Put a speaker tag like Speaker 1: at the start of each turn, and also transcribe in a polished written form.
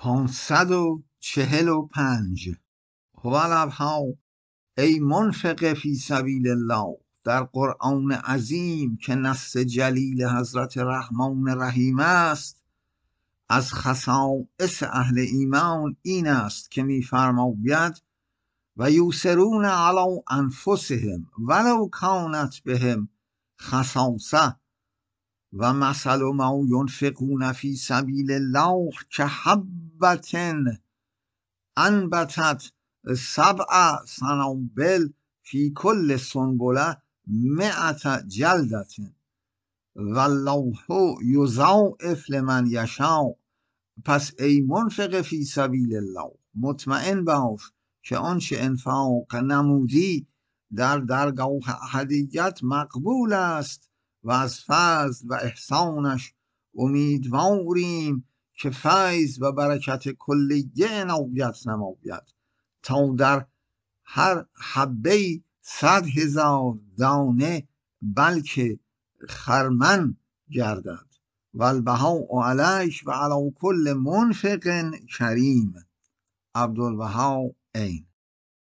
Speaker 1: 545 هوالبها ای منفق فی سبیل الله در قرآن عظیم که نص جلیل حضرت رحمان رحیم است، از خصائص اهل ایمان این است که می‌فرماید و یوسرون علی انفسهم ولو کانت بهم خصاصه و مثل ما ینفقون فی سبیل الله که حبة انبتت 7 سنابل فی کل سنبله 100 جلدة والله یضاعف لمن یشاء. پس ای منفق فی سبیل الله مطمئن باش که آنچه انفاق نمودی در درگاه احدیت مقبول است و از فضل و احسانش امیدواریم که فیض و برکت کلیه عنایت نماید تا در هر حبه 100,000 دانه بلکه خرمن گردد. و البهاء علیک و علی کل منفق کریم. عبدالوهاب عین.